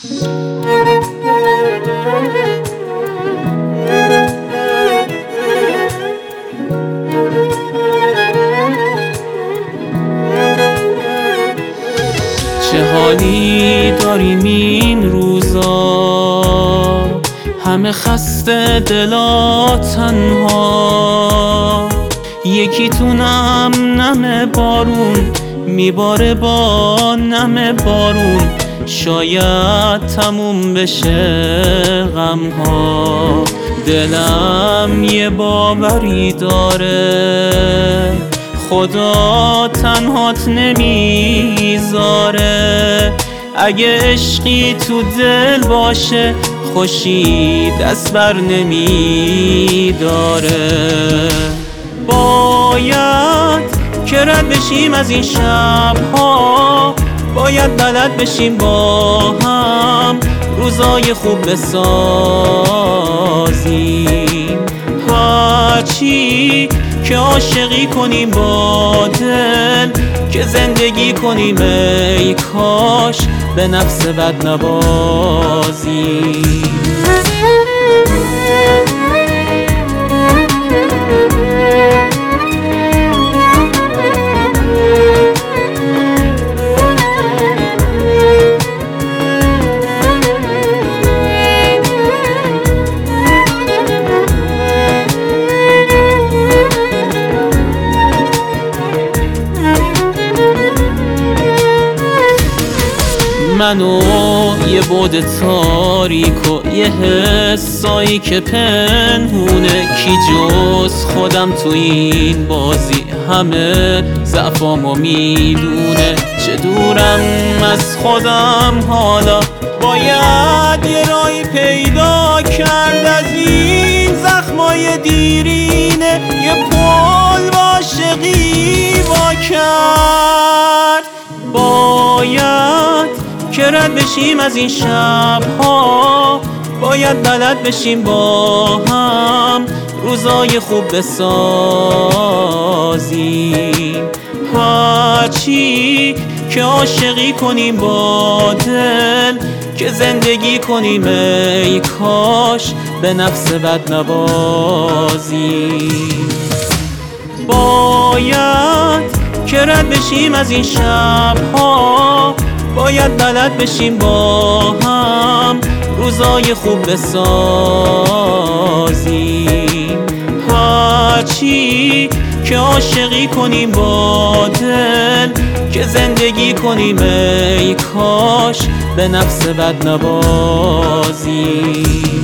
چه حالی داریم این روزا، همه خسته دلا تنها، یکی تو نم نم بارون میباره با نم بارون، شاید تموم بشه غمها. دلم یه باوری داره، خدا تنهات نمیذاره، اگه عشقی تو دل باشه خوشی دست بر نمیداره. باید که رد بشیم از این شبها، باید بلد بشیم با هم روزای خوب بسازیم. هرچی که عاشقی کنیم با دل، که زندگی کنیم ای کاش به نفس بد نبازیم. منو یه بعد تاریک و یه حسایی که پنهونه، کی جز خودم تو این بازی همه ضعفامو میدونه. چه دورم از خودم حالا، باید یه راهی پیدا کرد از این زخمای دیرینه، یه پل با عاشقی وا کرد. باید که رد بشیم از این شبها، باید بلد بشیم با هم روزای خوب بسازیم. هرچی که عاشقی کنیم با دل، که زندگی کنیم ای کاش به نفس بد نبازیم. باید که رد بشیم از این شبها، باید بلد بشیم با هم روزای خوب بسازیم. هرچی که عاشقی کنیم با دل، که زندگی کنیم ای کاش به نفس بد نبازیم.